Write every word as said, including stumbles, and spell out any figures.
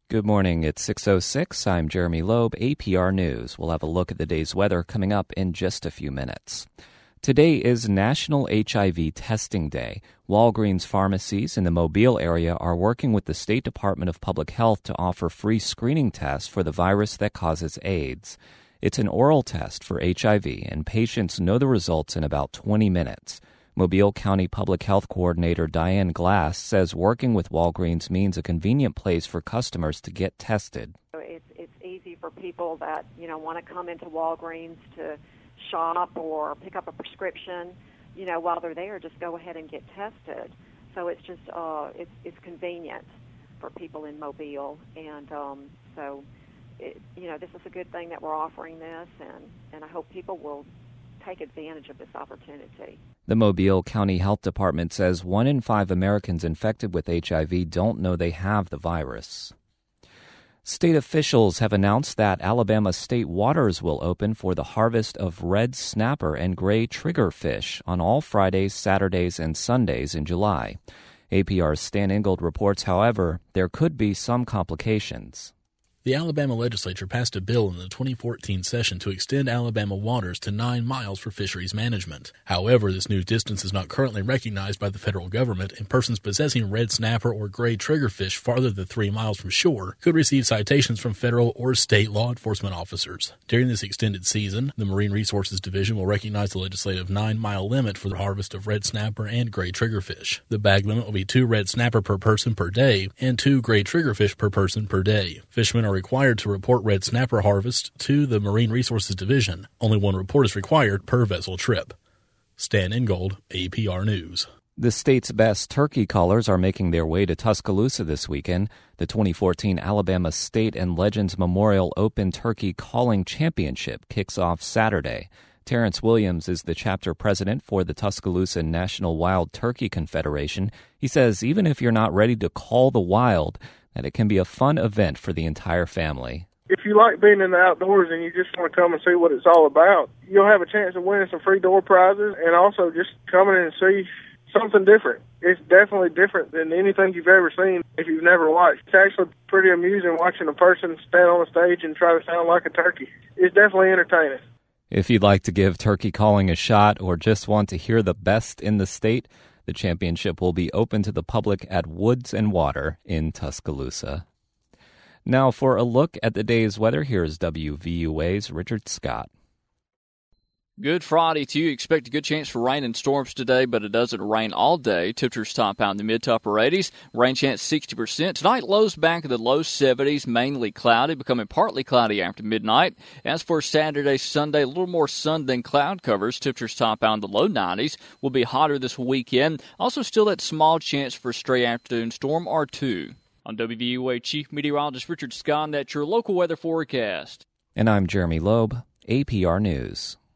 Good morning. It's six oh six. I'm Jeremy Loeb, A P R News. We'll have a look at the day's weather coming up in just a few minutes. Today is National H I V Testing Day. Walgreens pharmacies in the Mobile area are working with the State Department of Public Health to offer free screening tests for the virus that causes AIDS. It's an oral test for H I V, and patients know the results in about twenty minutes. Mobile County Public Health Coordinator Diane Glass says working with Walgreens means a convenient place for customers to get tested. It's, it's easy for people that, you know, want to come into Walgreens to shop or pick up a prescription. You know, while they're there, just go ahead and get tested. So it's just, uh, it's, it's convenient for people in Mobile. And um, so, it, you know, this is a good thing that we're offering this, and, and I hope people will take advantage of this opportunity. The Mobile County Health Department says one in five Americans infected with H I V don't know they have the virus. State officials have announced that Alabama state waters will open for the harvest of red snapper and gray triggerfish on all Fridays, Saturdays, and Sundays in July. A P R's Stan Ingold reports, however, there could be some complications. The Alabama legislature passed a bill in the twenty fourteen session to extend Alabama waters to nine miles for fisheries management. However, this new distance is not currently recognized by the federal government, and persons possessing red snapper or gray triggerfish farther than three miles from shore could receive citations from federal or state law enforcement officers. During this extended season, the Marine Resources Division will recognize the legislative nine-mile limit for the harvest of red snapper and gray triggerfish. The bag limit will be two red snapper per person per day and two gray triggerfish per person per day. Fishermen are required to report red snapper harvest to the Marine Resources Division. Only one report is required per vessel trip. Stan Ingold, A P R News. The state's best turkey callers are making their way to Tuscaloosa this weekend. The twenty fourteen Alabama State and Legends Memorial Open Turkey Calling Championship kicks off Saturday. Terrence Williams is the chapter president for the Tuscaloosa National Wild Turkey Confederation. He says even if you're not ready to call the wild, that it can be a fun event for the entire family. If you like being in the outdoors and you just want to come and see what it's all about, you'll have a chance of winning some free door prizes and also just coming in and see something different. It's definitely different than anything you've ever seen if you've never watched. It's actually pretty amusing watching a person stand on a stage and try to sound like a turkey. It's definitely entertaining. If you'd like to give turkey calling a shot or just want to hear the best in the state, the championship will be open to the public at Woods and Water in Tuscaloosa. Now for a look at the day's weather, here's W V U A's Richard Scott. Good Friday to you. Expect a good chance for rain and storms today, but it doesn't rain all day. Temperatures top out in the mid to upper eighties. Rain chance sixty percent. Tonight, lows back in the low seventies, mainly cloudy, becoming partly cloudy after midnight. As for Saturday, Sunday, a little more sun than cloud covers. Temperatures top out in the low nineties. Will be hotter this weekend. Also, still that small chance for a stray afternoon storm or two. On W V U A Chief Meteorologist Richard Scott, that's your local weather forecast. And I'm Jeremy Loeb, A P R News.